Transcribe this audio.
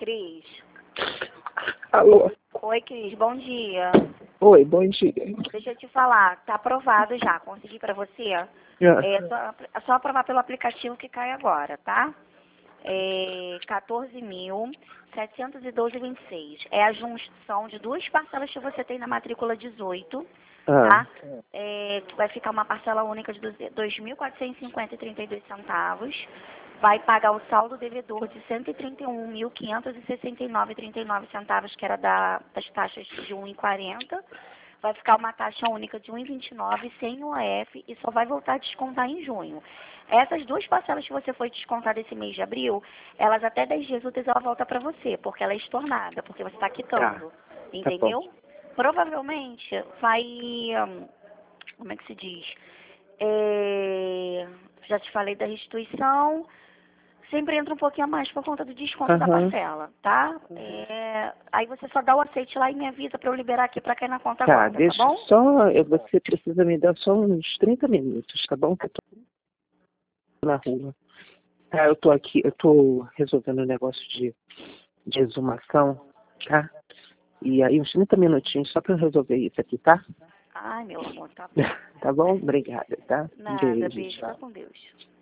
Cris. Alô? Oi, Cris, bom dia. Oi, bom dia. Deixa eu te falar, tá aprovado já, consegui pra você. É só aprovar pelo aplicativo que cai agora, tá? 14.712,26. É a junção de duas parcelas que você tem na matrícula 18, tá? Vai ficar uma parcela única de 2.450,32 centavos. Vai pagar o saldo devedor de 131.569,39 centavos, que era das taxas de 1,40. Vai ficar uma taxa única de 1,29 sem OF e só vai voltar a descontar em junho. Essas duas parcelas que você foi descontar desse mês de abril, elas até 10 dias úteis ela volta para você, porque ela é estornada, porque você está quitando, entendeu? Tá. Provavelmente vai, como é que se diz? Já te falei da restituição, sempre entra um pouquinho a mais por conta do desconto da parcela, tá? Aí você só dá o aceite lá e me avisa para eu liberar aqui para cair na conta agora, tá bom? Você precisa me dar só uns 30 minutos, tá bom? Que eu tô na rua. Tá, eu tô aqui, eu tô resolvendo um negócio de exumação, tá? E aí uns 30 minutinhos só pra eu resolver isso aqui, tá? Ai, meu amor, tá bom. Tá bom? Obrigada, tá? Nada, beijo, tchau. fica com Deus.